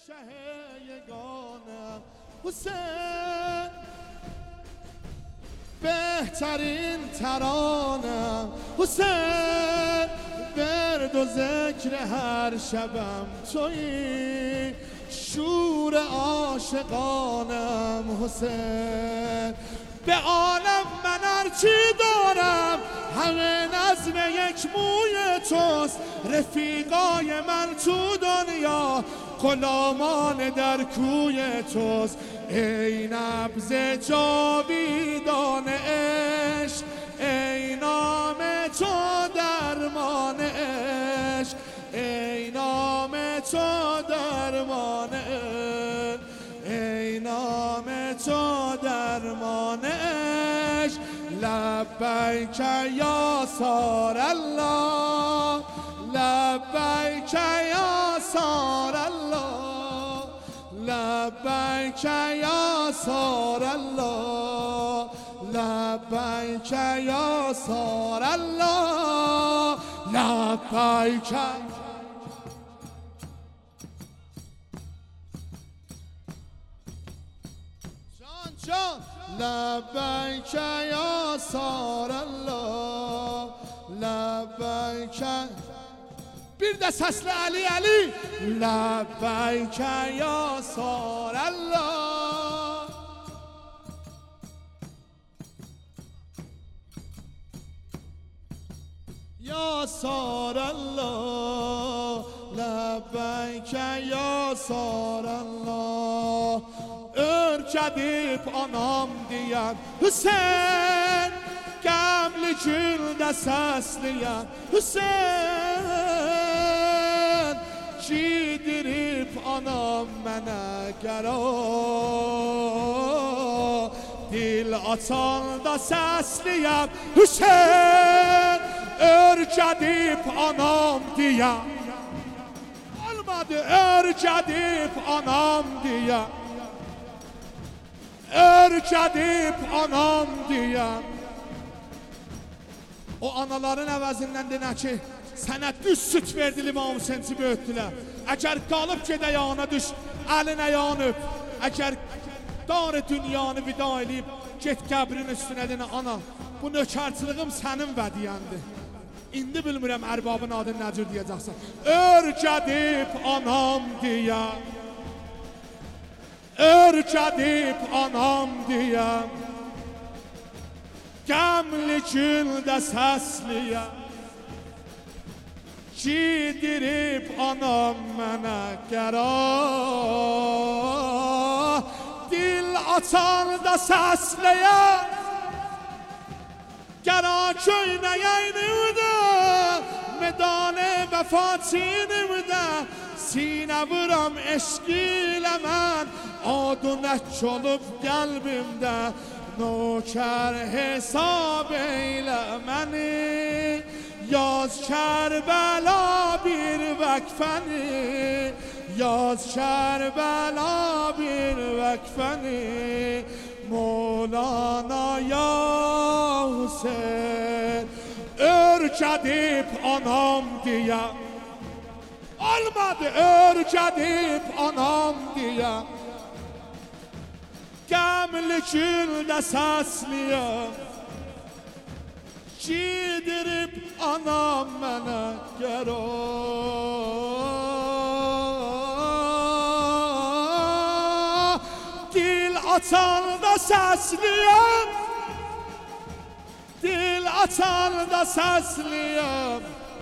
شه یگانم حسین، بهترین ترانم حسین، ورد و ذکر هر شبم تویی، شور عاشقانم حسین. به عالم من هرچی دارم همه نظم یک موی توست، رفیقای من تو دنیا غلامان در کوی توست. ای نبض جاویدان عشق، ای نام تو درمان عشق، ای نام تو درمان عشق، ای نام تو درمان عشق. لبیک یا سار الله، لبیک یا سار الله، لبیک یا سار الله، لبیک یا سار الله، لبیک. جان لبیک یا سار الله، لبیک. bir de sesli Ali Ali. Lebbeyke ya Sarallah. Ya Sarallah, lebbeyke ya Sarallah. Ürkedip anam diyen Hüseyin, qəmli güldə səsləyən Hüseyin, giydirib anam mənə qərar, dil açanda səsləyən Hüseyin, ürkədib anam deyən. Olmadı ürkədib anam deyən, ürkədib anam deyən. O anaların əvəzindən denə ki, sənə düz süt verdi, limam sensi böyütdülər. Əgər qalıb gedə yana düş, əlinə yanıb. Əgər dar dünyanı vida eləyib, get qəbrin üstünə denə, ana, bu nökərçiliğim sənin vədiyəndir. İndi bilmirəm ərbabın adını nə cür deyəcəksən. Ürkədib anam deyəm, ürkədib anam deyəm, qəmli güldə səsləyəm, giydirib anam mənə qərar, dil açanda səsləyəm, gəra köynəyinimdə, medane vəfa çiynimdə, sinə vuram eşq ilə mən, adunək olub qəlbimdə. Nöker hesab eyle məni, yaz Kərbela bir vəqfəni, yaz Kərbela bir vəqfəni. Mevlana ya Hüseyin, ürkədib anam deyəm. Olmadı ürkədib anam deyəm, qəmli güldə səsləyəm, giydirib anam mənə qərar, dil açanda səsləyəm, dil açanda səsləyəm,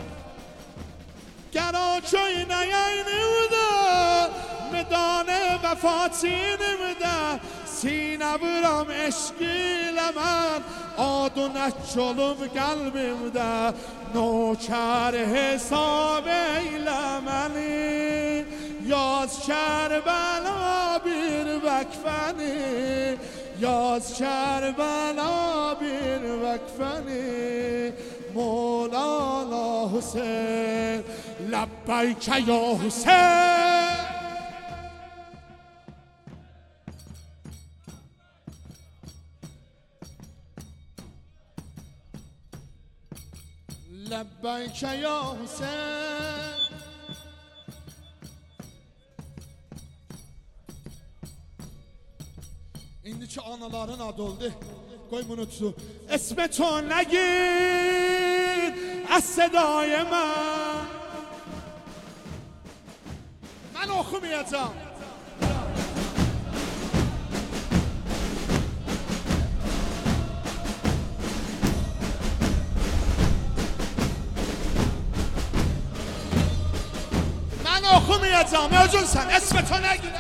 gəra köynəyinimdə, medane vəfa çiynimdə, sinə vuram eşq ilə mən, adunək olub qəlbimdə. Nökər hesab eylə məni, yaz Kərbəla bir vəqfəni, yaz Kərbəla bir vəqfəni. Mevlana Hüseyin, lebbeyke ya Hüseyin. لبیک یا حسین، İndi ki anaların adı oldu. Qoy bunu tutsun. اسم تو نگیر از صدای من oxumayacağım. Mən oxumayacağım. Özünsən. اسم تو نگیر.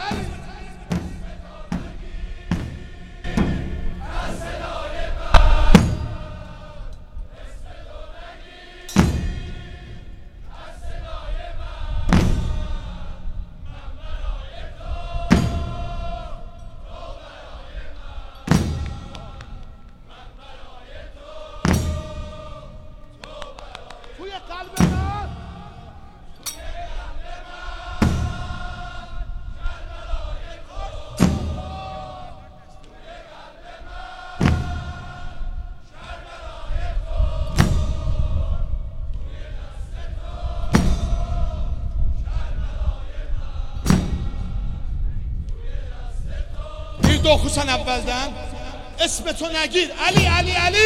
Oxusan əvvəldən. اسم تو نگیر. علی علی علی.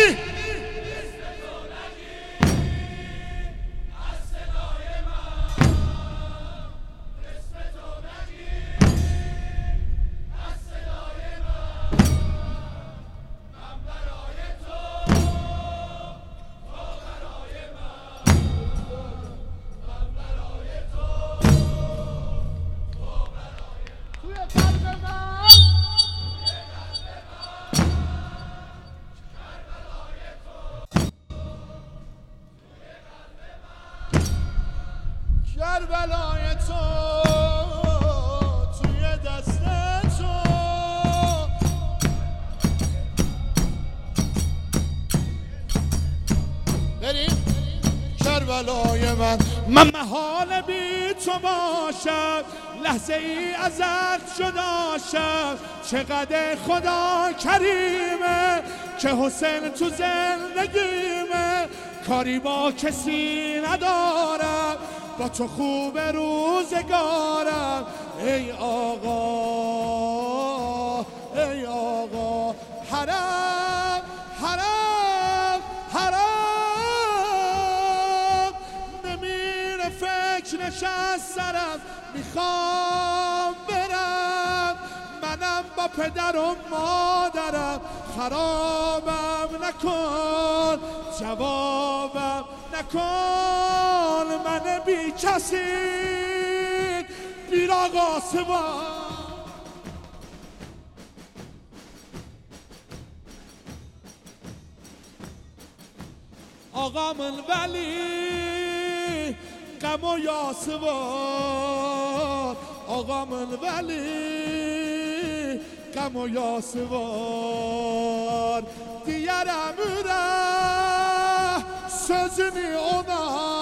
کربلای تو توی دست تو بریم کربلای من محال بی تو باشم لحظه ای ازت جداشم چقدر خدا کریمه که حسین تو زندگیمه کاری با کسی ندارم با تو خوب روزگارم ای آقا ای آقا حرام حرام حرام نمیره فکرش از سرم میخوام برم منم با پدر و مادرم خرابم نکن جوابم نکن من بی کسی بیراغ آسمان آقامın veli غم و یاس var آقامın veli غم و یاس var diyərəm ürək sözünü ona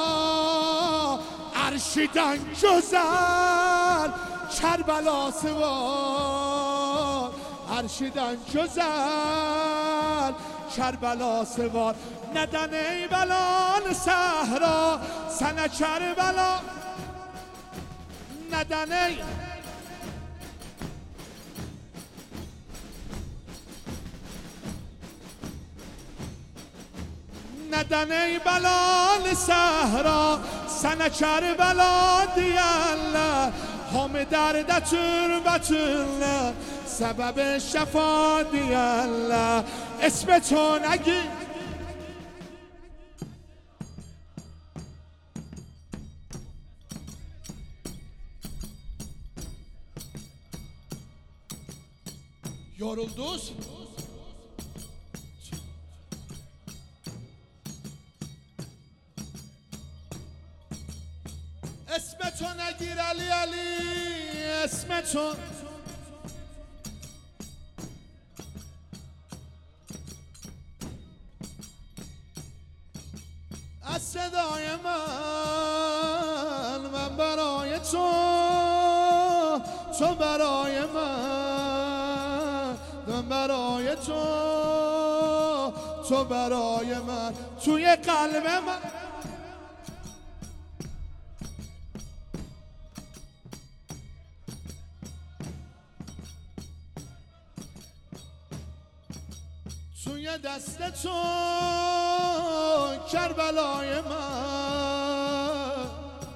arşidən gözəl Kərbəlası var arşidən gözəl Kərbəlası var nədən ey bəlan səhra sənə Kərbəla nədən ey ندن ای بلال صحرا سنه کربلا دیالله هم دردتون بتونه سبب شفا دیالله اسم تو نگی yoruldunuz اسم تو نگیر علی علی اسم تو از صدای من برای تو برای من برای تو برای من توی قلب من توی دست تو کربلای من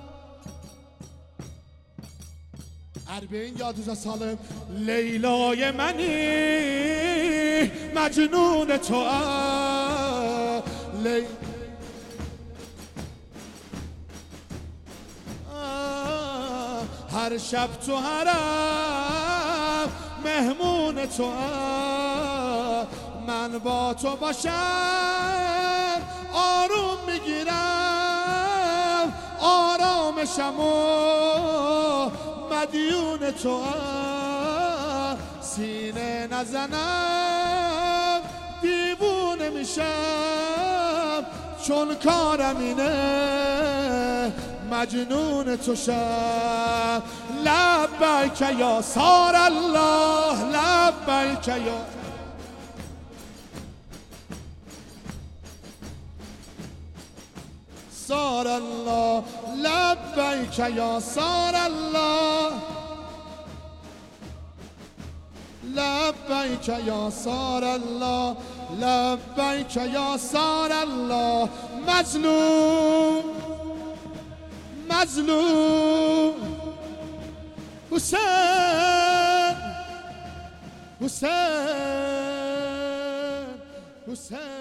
اربعین یادوزا سالم لیلای منی مجنون تو هر شب تو حرم مهمون تو من با تو باشم آروم میگیرم آرامشم و مدیون تو سینه نزنم دیوونه میشم چون کارم اینه مجنون تو شم لبیک یا سار الله لبیک یا سار الله لبیک یا سار الله لبیک یا سار الله لبیک یا سار الله مظلوم مظلوم حسین حسین حسین